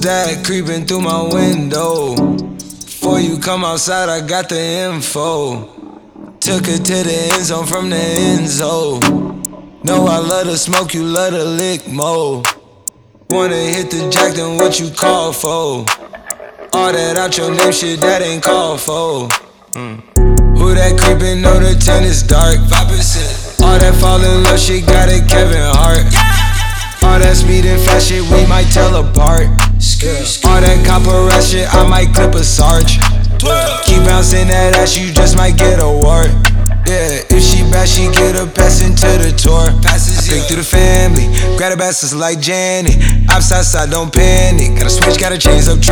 that creeping through my window? Before you come outside, I got the info. Took her to the end zone from the end zone. Know I love to smoke, you love to lick more. Wanna hit the jack, then what you call for? All that out your name shit, that ain't called for. Who that creepin', know the tent is dark. 5%. All that fall in love shit, got it Kevin Hart. All that speed and fast shit, we might tell apart. All that copper rat shit, I might clip a Sarge. Keep bouncing that ass, you just might get a wart. Yeah, if she bad, she get a pass into the tour. I pick through the family, grab the bastards like Janet. Outside, don't panic. Gotta switch, gotta change up.